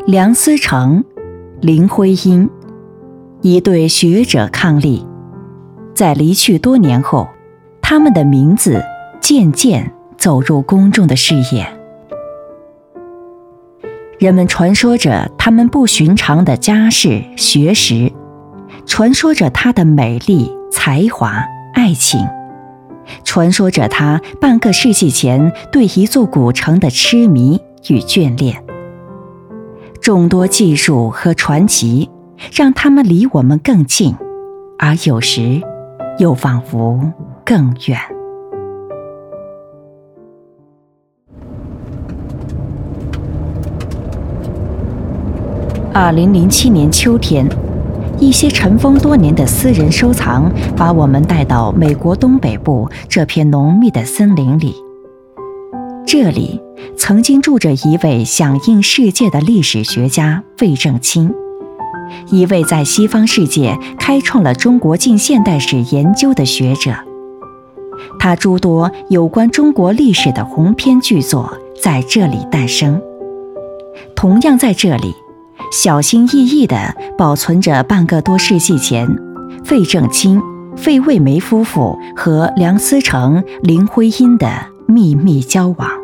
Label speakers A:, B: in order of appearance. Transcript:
A: 梁思成、林徽因，一对学者伉俪。在离去多年后，他们的名字渐渐走入公众的视野。人们传说着他们不寻常的家世、学识，传说着她的美丽、才华、爱情，传说着她半个世纪前对一座古城的痴迷与眷恋。众多技术和传奇让他们离我们更近，而有时又仿佛更远。2007年秋天，一些尘封多年的私人收藏把我们带到美国东北部这片浓密的森林里。这里曾经住着一位响应世界的历史学家费正清，一位在西方世界开创了中国近现代史研究的学者。他诸多有关中国历史的鸿篇巨作在这里诞生。同样在这里，小心翼翼地保存着半个多世纪前费正清、费慰梅夫妇和梁思成、林徽因的秘密交往。